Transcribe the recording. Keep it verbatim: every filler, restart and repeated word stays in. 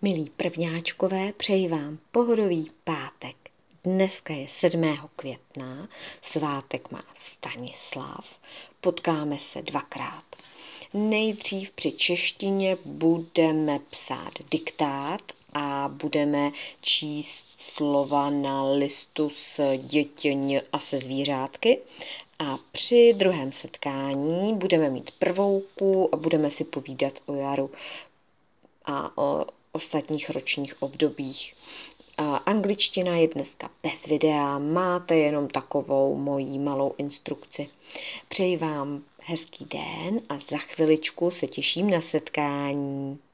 Milí prvňáčkové, přeji vám pohodový pátek. Dneska je sedmého května, svátek má Stanislav, potkáme se dvakrát. Nejdřív při češtině budeme psát diktát a budeme číst slova na listu s dětěň a se zvířátky. A při druhém setkání budeme mít prvouku a budeme si povídat o jaru a o ostatních ročních obdobích. A angličtina je dneska bez videa, máte jenom takovou mojí malou instrukci. Přeji vám hezký den a za chviličku se těším na setkání.